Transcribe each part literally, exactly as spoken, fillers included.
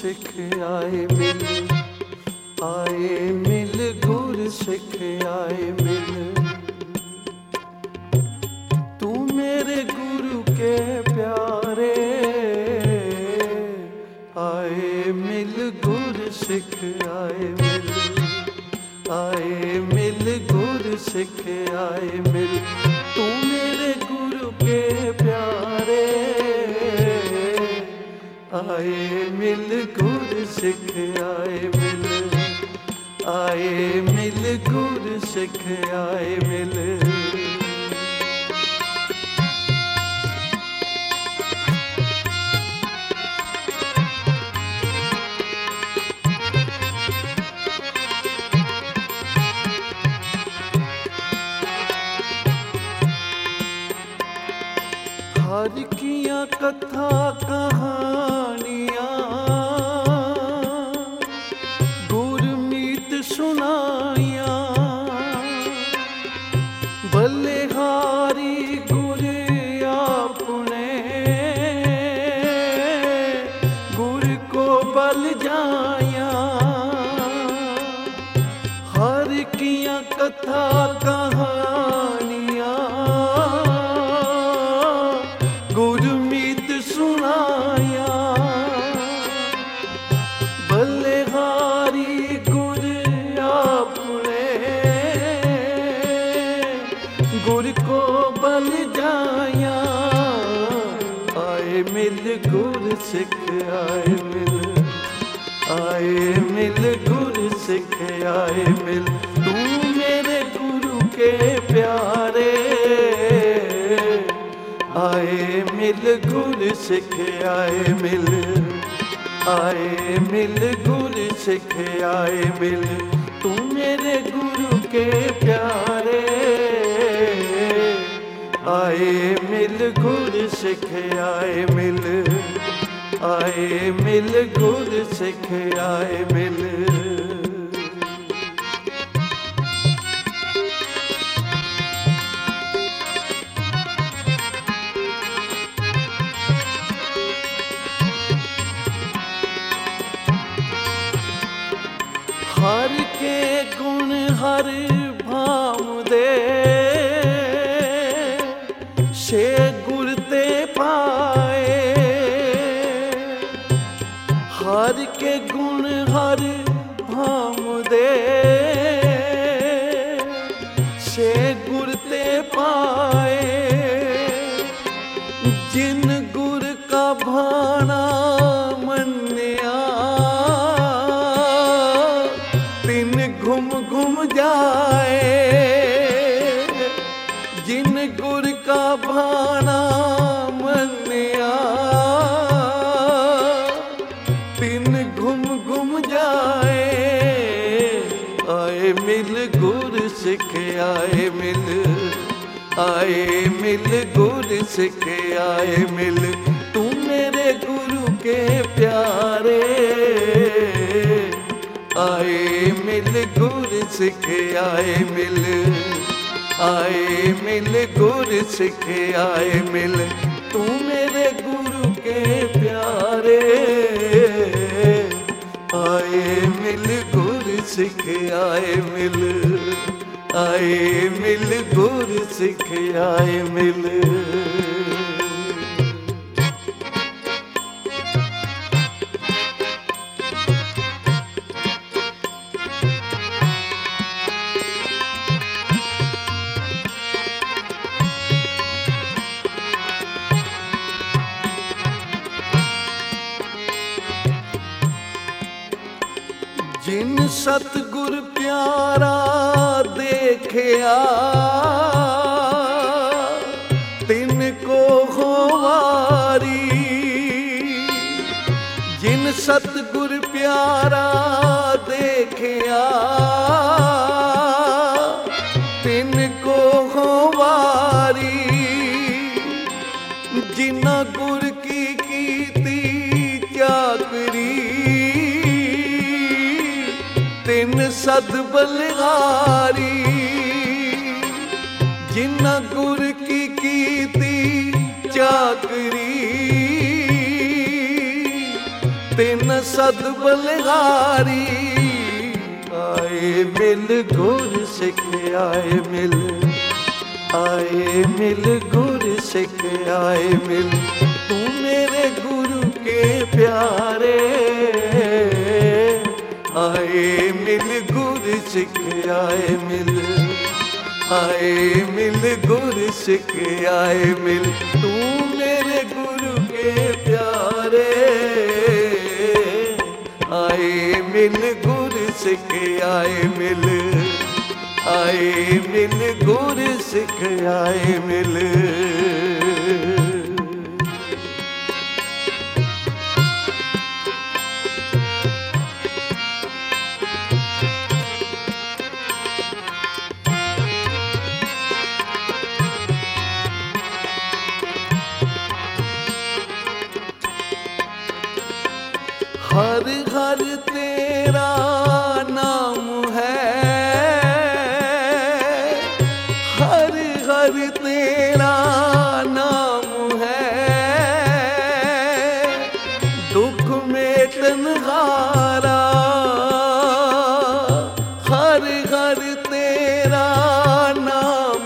सिख आए मिल, आए मिल गुर सिख आए मिल। तू मेरे गुरु के प्यारे, आए मिल गुर सिख आए मिल, आए मिल गुर सिख आए मिल। तू मेरे गुरु के प्यारे, आए मिल गुर सिख आए मिल, आए मिल गुर सिख आए मिल। हर किया कथा कहानियाँ गुरमीत सुनाया, बलिहारी गुर आपने गुर को बल जाया। हर किया कथा कहानियाँ गुरमीत सुनाया, बलिहारी गुर आपने गुर को बल जाया। आए मिल गुर सिख आए मिल, आए मिल गुर सिख आए मिल। तू मेरे गुरु के प्यारे, आए मिल गुर सिख आए मिल, आए मिल गुर सिख आए मिल। तू मेरे गुरु के प्यारे, आए मिल गुर सिख आए मिल, आए मिल गुर सिख आए मिल। हर के गुण हर भाव दे, से गुर ते पाए। हर के गुण हर भाव दे, से गुर ते पाए। जिन गुर का भाना मन्या, घुम घुम जाए। जिन गुर का भाना मन्या, तिन घुम घुम जाए। आए मिल गुर सिख आए मिल, आए मिल गुर सिख आए मिल। तू मेरे गुरु के प्यारे, आए मिल गुर सिख आए मिल, आए मिल गुर सिख आए मिल। तू मेरे गुरु के प्यारे, आए मिल गुर सिख आए मिल, आए मिल गुर सिख आए मिल। जिन सतगुर प्यारा देखिया, तिन को होवारी। जिन सतगुर प्यारा देखिया, तिन को होवारी। जिना गुर की कीती चाकरी, तिन सद बलिहारी। जिन्ना गुर की कीती चाकरी, तिन सद बलिहारी। आए मिल गुर सिख आए मिल, आए मिल गुर सिख आए मिल, तू मेरे गुरु के प्यारे। आए मिल गुर सिख आए मिल, आए मिल गुर सिख आए मिल, तू मेरे गुरु के प्यारे। आए मिल गुर सिख आए मिल, आए मिल गुर सिख आए मिल। हर हर तेरा नाम है, हर हर तेरा नाम है, दुख मेटन हारा। हर हर तेरा नाम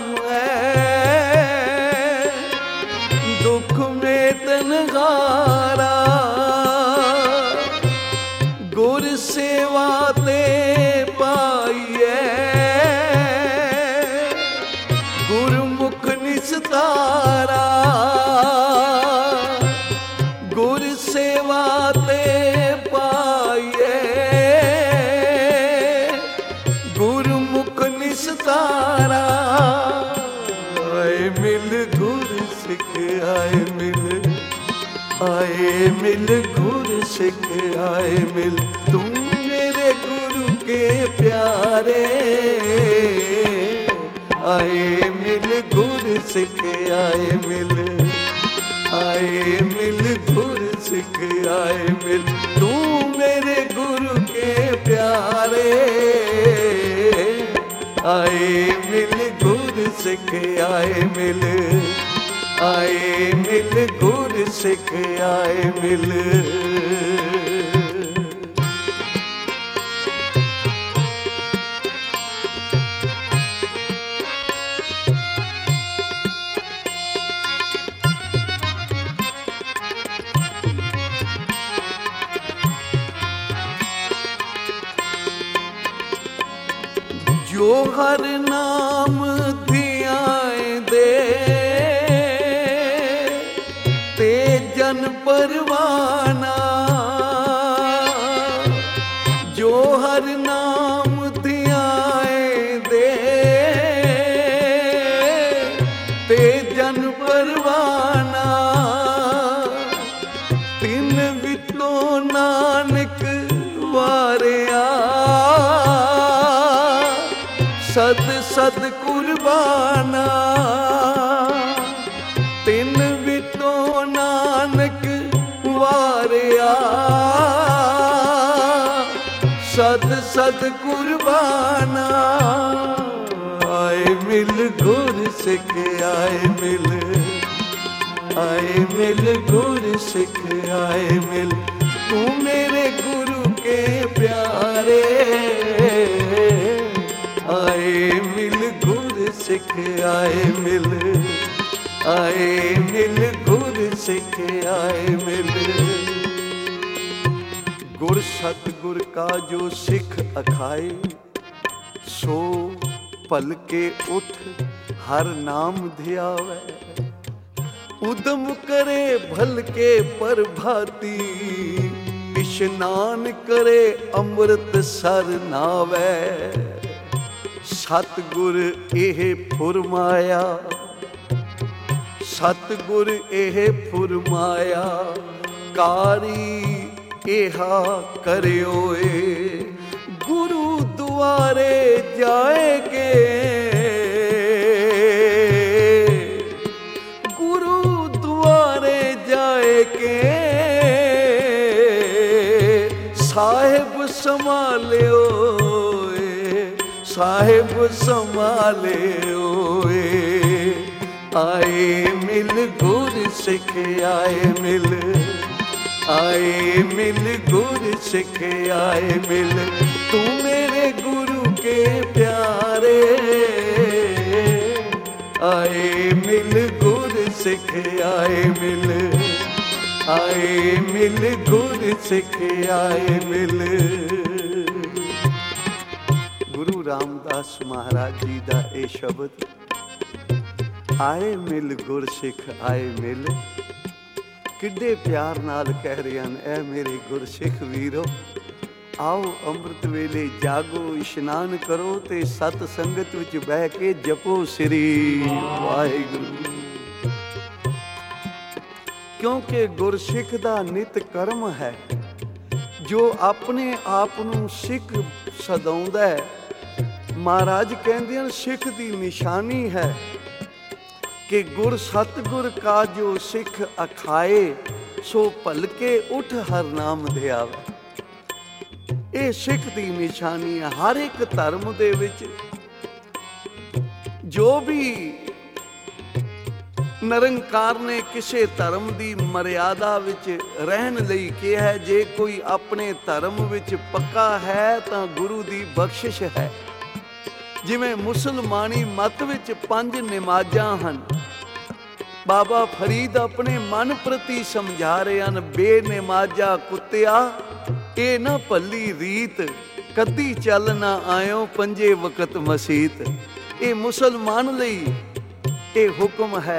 है, दुख मेटन हारा। गुर सेवा ते पाइए, गुरमुख निस्तारा। गुर सेवा ते पाइए, गुरमुख निस्तारा। आए मिल गुर सिख आए मिल, आए मिल गुर सिख आए मिल, तू मेरे गुरु के प्यारे। आए मिल गुर सिख आए मिल, आए मिल गुर सिख आए मिल, तू मेरे गुरु के प्यारे। आए मिल गुर सिख आए मिल, आए मिल गुर सिख आए मिल। जो हर नाम धियाए दे, ते जन परवाना। जो हर नाम धियाए दे, ते जन परवाना। तिन विचों नानक वारिया, सद सद कुर्बाना। तिन विचों नानक वारिया, सद सद कुर्बाना। आए मिल गुर सिख आए मिल, आए मिल गुर सिख आए मिल, तू मेरे गुरु के प्यारे। आए मिल गुर सिख आए मिल, आए मिल गुर सिख आए मिल। गुर सतगुर का जो सिख अखाए, सो पलके उठ हर नाम ध्यावे। उदम करे भल के प्रभाती, इशनान करे अमृत सर नावे। सतगुर एह फुरमाया, सतगुर एह फुरमाया, कारी एहा करियोए। गुरु दुआरे जाएगे, गुरु दुआरे जाएगे। साहिब संभालियो, साहिब संभाले ओए। आए मिल गुर सिख आए मिल, आए मिल गुर सिख आए मिल, तू मेरे गुरु के प्यारे। आए मिल गुर सिख आए मिल, आए मिल गुर सिख आए मिल। गुरु रामदास महाराज जी दा ये शब्द, आए मिल गुर सिख आए मिल, किड्डे प्यार नाल कह रहे हैं। ऐ मेरे गुरसिख वीरो, आओ अमृत वेले जागो, इशनान करो ते सत संगत विच बह के जपो श्री वाहिगुरू। क्योंकि गुरसिख दा नित कर्म है, जो अपने आप नूं सिख सदाउंदा है। महाराज कहंदे हन सिख दी निशानी है कि गुर सतगुर का जो सिख अखाए, सो भलके उठ हर नाम ध्यावे। ये सिख दी निशानी है। हर एक धर्म दे विच जो भी निरंकार ने किसी धर्म की मर्यादा विच रहन लई किहा है। जे कोई अपने धर्म विच पक्का है तां गुरु दी बख्शिश है। जिवें मुसलमानी मत विच पंज नमाज़ां हन, बाबा फरीद अपने मन प्रति समझा रहे हैं, बेनमाजा कुत्तिया ये ना भली रीत, कदी चल ना आयो पंजे वकत मसीत। ये मुसलमान लई ये हुक्म है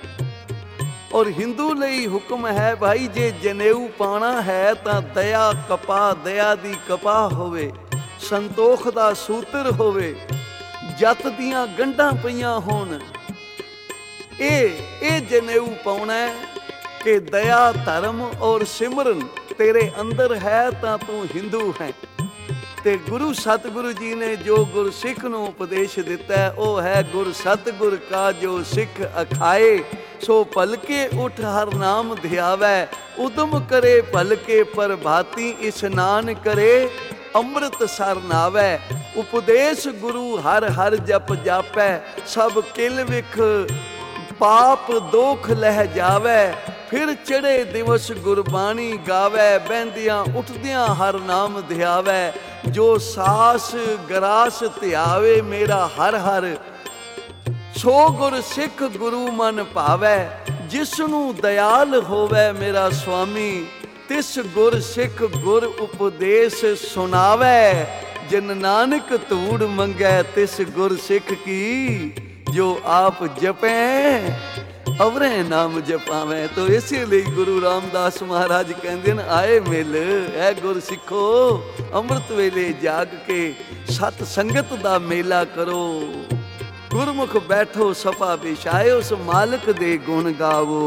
और हिंदू लई हुक्म है। भाई जे जनेऊ पाना है तां दया कपा, दया दी कपा होवे, संतोख दा सूत्र होवे, जत दियां गंढां पईयां होण। ए ए जनेऊ पाउणा कि दया धर्म और सिमरन तेरे अंदर है तां तू हिंदू है। ते गुरु सतगुरु जी ने जो गुरसिख नूं उपदेश दिता है, वो है गुर सतगुर का जो सिख अखाए, सो भलके उठ हर नाम ध्यावै। उदम करे भलके प्रभाती, इशनान करे अमृत सर नावै। उपदेश गुरु हर हर जप जापै, सब किल विख पाप दोख लह जावै। फिर चढ़े दिवस गुरबाणी गावै, बहंदियां उठदियां हर नाम ध्यावै। जो सास गरास ध्यावे मेरा हर हर, सो गुर सिख गुरु मन भावै। जिसनू दयाल होवै मेरा स्वामी, तिस गुर सिख गुर उपदेश सुनावै। जिन नानक धूड़ मंगै तिस गुर सिख की, जो आप जपें अवरे नाम जपावें। तो इसीलिए गुरु रामदास महाराज कहते हैं, आए मिल ऐ गुर सिखो, अमृत वेले जाग के सत संगत दा मेला करो। गुरमुख बैठो सफा बिछाए, उस मालिक दे गुण गावो।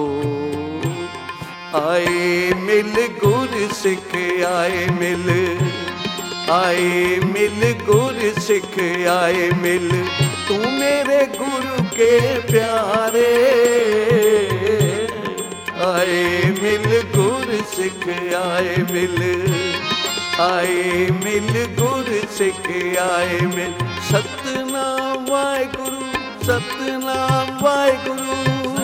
आए मिल गुर सिख आए मिल, आए मिल गुर सिख आए मिल, तू मेरे गुरु के प्यारे। आए मिल गुर सिख आए मिल, आए मिल गुर सिख आए मिल। सतनाम वाहिगुरू, सतनाम वाहिगुरू,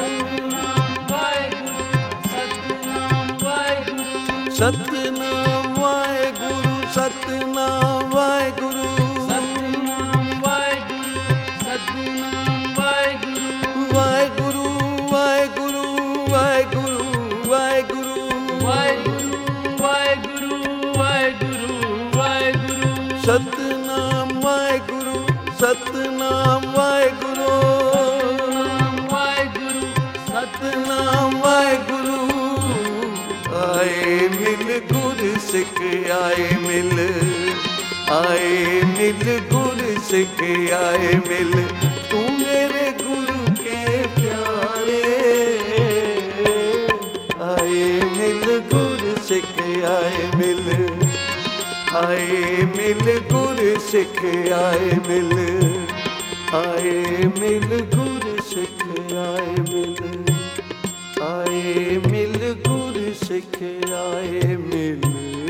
सतनाम वाहिगुरू, सतनाम वाहिगुरू, सतनाम वाहिगुरू, सतनाम वाहिगुरू, सतनाम वाहिगुरू, वाहिगुरू वाहिगुरू वाहिगुरू वाहिगुरू वाहिगुरू वाहिगुरू वाहिगुरू, सतनाम वाहिगुरू, सतनाम वाहिगुरू, वाहिगुरू, सतनाम वाहिगुरू। आए मिल गुर सिख आए मिल, आए मिल गुर सिख आए मिल, तू मेरे गुरु के प्यारे। आए मिल गुर सिख आए मिल, आए मिल गुर सिख आए मिल, आए मिल गुर सिख आए मिल, आए मिल गुर सिख आए मिल।